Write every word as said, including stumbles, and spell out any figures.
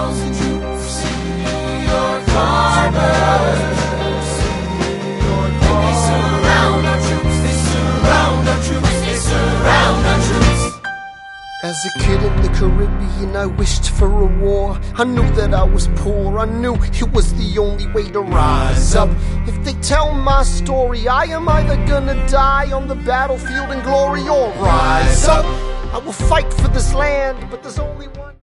thousand troops, send New York harbor. They surround our troops, they surround our troops, they surround our troops. As a kid in the Caribbean, I wished for a war. I knew that I was poor, I knew it was the only way to rise up. If they tell my story, I am either gonna die on the battlefield in glory or rise up. I will fight for this land, but there's only one